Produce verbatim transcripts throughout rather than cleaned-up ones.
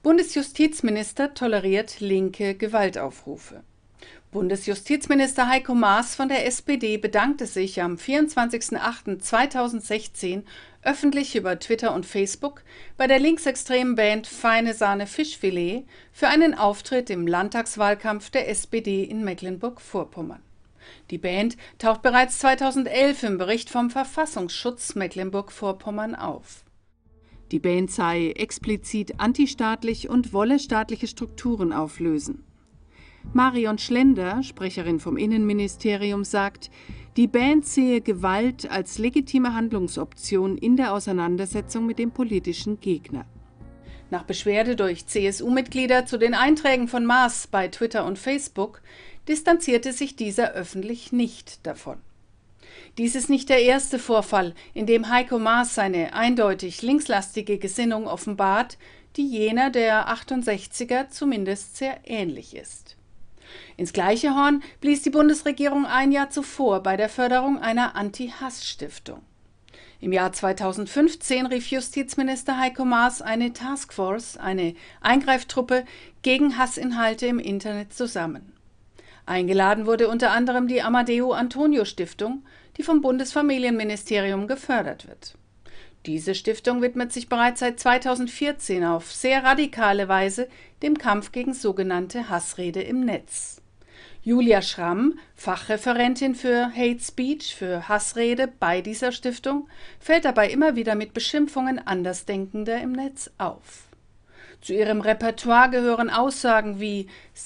Bundesjustizminister toleriert linke Gewaltaufrufe. Bundesjustizminister Heiko Maas von der S P D bedankte sich am vierundzwanzigsten achten zweitausendsechzehn öffentlich über Twitter und Facebook bei der linksextremen Band Feine Sahne Fischfilet für einen Auftritt im Landtagswahlkampf der S P D in Mecklenburg-Vorpommern. Die Band taucht bereits zweitausendelf im Bericht vom Verfassungsschutz Mecklenburg-Vorpommern auf. Die Band sei explizit antistaatlich und wolle staatliche Strukturen auflösen. Marion Schlender, Sprecherin vom Innenministerium, sagt, die Band sehe Gewalt als legitime Handlungsoption in der Auseinandersetzung mit dem politischen Gegner. Nach Beschwerde durch C S U-Mitglieder zu den Einträgen von Maas bei Twitter und Facebook distanzierte sich dieser öffentlich nicht davon. Dies ist nicht der erste Vorfall, in dem Heiko Maas seine eindeutig linkslastige Gesinnung offenbart, die jener der achtundsechziger zumindest sehr ähnlich ist. Ins gleiche Horn blies die Bundesregierung ein Jahr zuvor bei der Förderung einer Anti-Hass-Stiftung. Im Jahr zweitausendfünfzehn rief Justizminister Heiko Maas eine Taskforce, eine Eingreiftruppe gegen Hassinhalte im Internet zusammen. Eingeladen wurde unter anderem die Amadeo Antonio Stiftung, die vom Bundesfamilienministerium gefördert wird. Diese Stiftung widmet sich bereits seit zweitausendvierzehn auf sehr radikale Weise dem Kampf gegen sogenannte Hassrede im Netz. Julia Schramm, Fachreferentin für Hate Speech, für Hassrede bei dieser Stiftung, fällt dabei immer wieder mit Beschimpfungen Andersdenkender im Netz auf. Zu ihrem Repertoire gehören Aussagen wie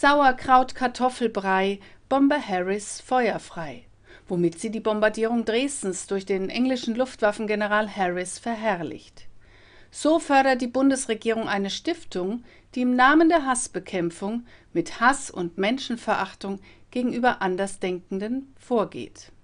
Sauerkraut-Kartoffelbrei, Bomber Harris feuerfrei, womit sie die Bombardierung Dresdens durch den englischen Luftwaffengeneral Harris verherrlicht. So fördert die Bundesregierung eine Stiftung, die im Namen der Hassbekämpfung mit Hass und Menschenverachtung gegenüber Andersdenkenden vorgeht.